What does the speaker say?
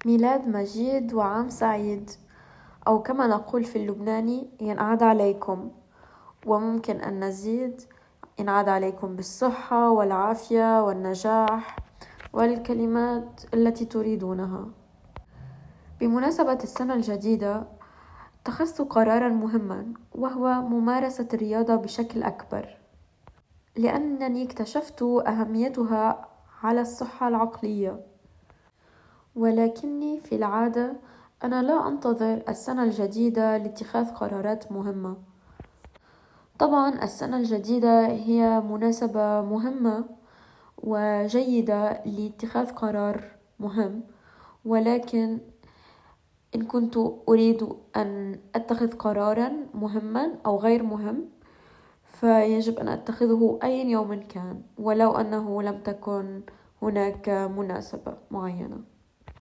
ميلاد مجيد وعام سعيد، أو كما نقول في اللبناني ينعاد عليكم. وممكن أن نزيد ينعاد عليكم بالصحة والعافية والنجاح والكلمات التي تريدونها. بمناسبة السنة الجديدة اتخذت قرارا مهما، وهو ممارسة الرياضة بشكل أكبر، لأنني اكتشفت أهميتها على الصحة العقلية. ولكني في العادة أنا لا أنتظر السنة الجديدة لاتخاذ قرارات مهمة. طبعا السنة الجديدة هي مناسبة مهمة وجيدة لاتخاذ قرار مهم، ولكن إن كنت أريد أن أتخذ قرارا مهما أو غير مهم فيجب أن أتخذه أي يوم كان، ولو أنه لم تكن هناك مناسبة معينة.